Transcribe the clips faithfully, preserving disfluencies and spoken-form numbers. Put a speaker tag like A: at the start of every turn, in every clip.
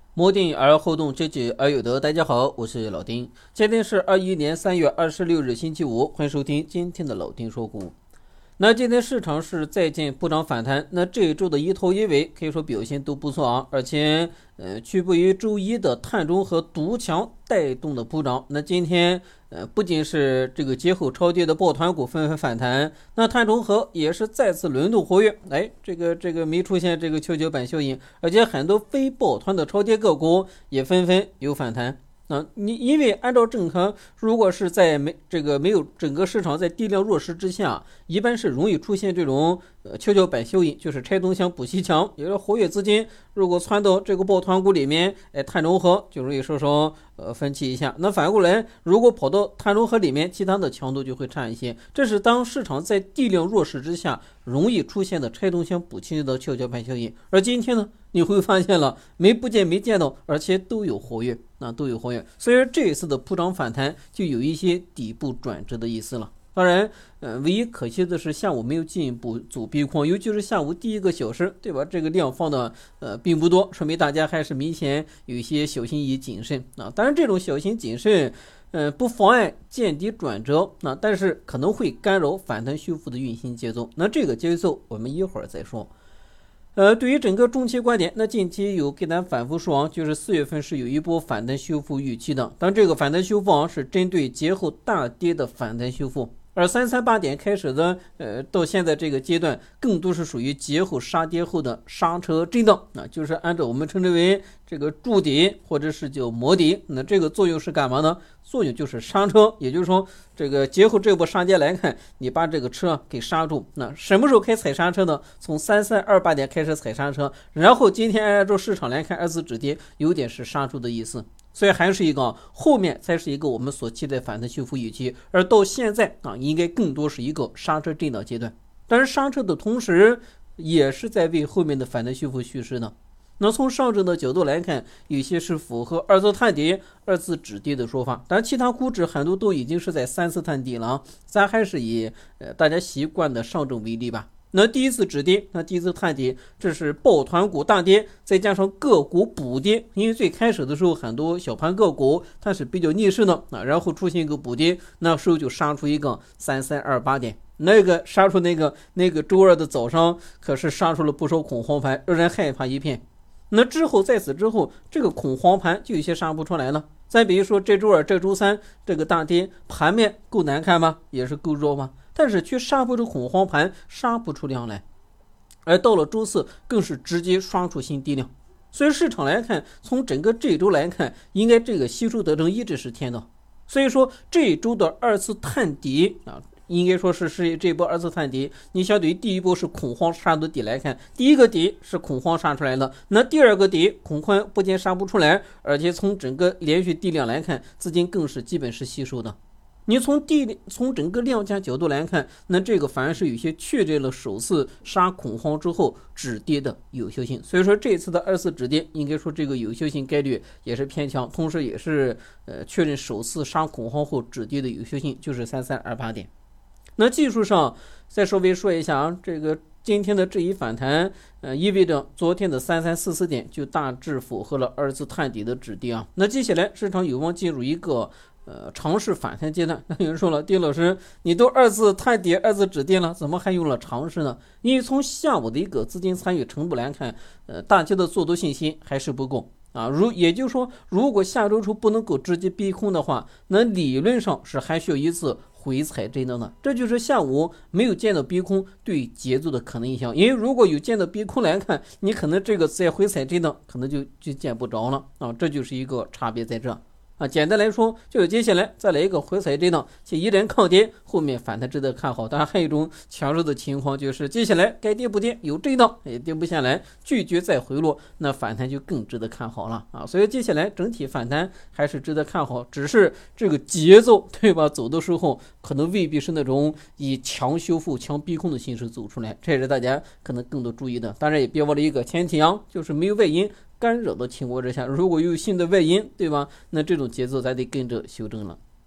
A: 摩定而后动，知己而有得。大家好，我是老丁。今天是二一年三月二十六日，星期五，欢迎收听今天的老丁说股。那今天市场是再见补涨反弹，那这一周的一头一尾可以说表现都不错啊，而且呃，区别于周一的碳中和独强带动的补涨。那今天呃，不仅是这个节后超跌的抱团股纷纷反弹，那碳中和也是再次轮动活跃。哎，这个这个没出现这个跷跷板效应，而且很多非抱团的超跌个股也纷纷有反弹。啊，你因为按照正常，如果是在没这个没有整个市场在地量弱势之下，一般是容易出现这种呃跷跷板效应，就是拆东墙补西墙，也就是活跃资金如果窜到这个抱团股里面，哎，碳中和就容易稍稍呃分歧一下。那反过来，如果跑到碳中和里面，其他的强度就会差一些。这是当市场在地量弱势之下容易出现的拆东墙补西墙的跷跷板效应。而今天呢，你会发现了没不见没见到，而且都有活跃。那都有活跃，所以说这一次的普涨反弹就有一些底部转折的意思了。当然，呃，唯一可惜的是下午没有进一步走逼空，尤其是下午第一个小时，对吧？这个量放的呃并不多，说明大家还是明显有一些小心翼翼谨慎啊。当然，这种小心谨慎，呃，不妨碍见底转折，那但是可能会干扰反弹修复的运行节奏。那这个节奏我们一会儿再说。呃，对于整个中期观点，那近期有给咱反复说啊，就是四月份是有一波反弹修复预期的，但这个反弹修复啊是针对节后大跌的反弹修复，而三三八点开始的，呃，到现在这个阶段，更多是属于节后杀跌后的刹车震荡，那就是按照我们称之为这个筑底或者是叫磨底，那这个作用是干嘛呢？作用就是刹车，也就是说，这个节后这波杀跌来看，你把这个车给刹住。那什么时候开踩刹车呢？从三三二八点开始踩刹车，然后今天按照市场来看，二次止跌有点是刹住的意思。所以还是一个后面才是一个我们所期待反弹修复预期，而到现在啊，应该更多是一个刹车震荡阶段。但是刹车的同时，也是在为后面的反弹修复蓄势呢。那从上证的角度来看，有些是符合二次探底、二次止跌的说法，但其他股指很多都已经是在三次探底了。咱还是以呃大家习惯的上证为例吧。那第一次止跌，那第一次探底，这是抱团股大跌，再加上个股补跌，因为最开始的时候很多小盘个股它是比较逆势的啊，然后出现一个补跌，那时候就杀出一个三三二八点。那个杀出那个那个周二的早上，可是杀出了不少恐慌盘，让人害怕一片。那之后在此之后，这个恐慌盘就有些杀不出来了。再比如说这周二、这周三这个大跌，盘面够难看吗？也是够弱吗？但是却杀不出恐慌盘，杀不出量来。而到了周四，更是直接刷出新低量。所以市场来看，从整个这周来看，应该这个吸收得正一直是天的。所以说这一周的二次探底啊。应该说是是这波二次探底，你相对于第一波是恐慌杀的底来看，第一个底是恐慌杀出来的，那第二个底恐慌不仅杀不出来，而且从整个连续地量来看，资金更是基本是吸收的。你从地从整个量价角度来看，那这个反而是有些确认了首次杀恐慌之后止跌的有效性，所以说这次的二次止跌，应该说这个有效性概率也是偏强，同时也是呃确认首次杀恐慌后止跌的有效性，就是三三二八点。那技术上再稍微说一下啊，这个今天的这一反弹，呃，意味着昨天的三三四四点就大致符合了二次探底的止跌啊。那接下来市场有望进入一个呃尝试反弹阶段。那有人说了，丁老师，你都二次探底、二次止跌了，怎么还用了尝试呢？因为从下午的一个资金参与程度来看，呃，大家的做多信心还是不够。啊，如也就是说，如果下周初不能够直接逼空的话，那理论上是还需要一次回踩震荡的。这就是下午没有见到逼空对节奏的可能影响。因为如果有见到逼空来看，你可能这个再回踩震荡可能就就见不着了啊，这就是一个差别在这。啊，简单来说，就是接下来再来一个回踩震荡，且依然抗跌，后面反弹值得看好。当然还有一种强势的情况，就是接下来该跌不跌，有震荡也跌不下来，拒绝再回落，那反弹就更值得看好了啊！所以接下来整体反弹还是值得看好，只是这个节奏对吧？走的时候可能未必是那种以强修复、强逼空的形式走出来，这也是大家可能更多注意的。当然也别忘了一个前提啊，就是没有外因干扰的情况之下，如果有新的外因，对吧？那这种节奏咱得跟着修正了。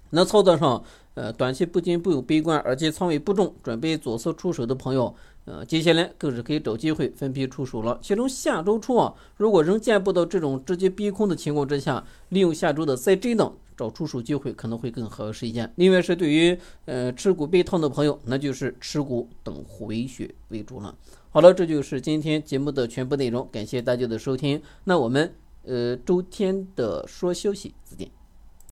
A: 那操作上，呃，短期不仅不用悲观，而且仓位不重，准备左侧出手的朋友，呃，接下来更是可以找机会分批出手了。其中下周初啊，如果仍见不到这种直接逼空的情况之下，利用下周的再震荡找出手机会可能会更合适一些。另外是对于呃持股被套的朋友，那就是持股等回血为主了。好了，这就是今天节目的全部内容，感谢大家的收听。那我们呃周天的说消息再见。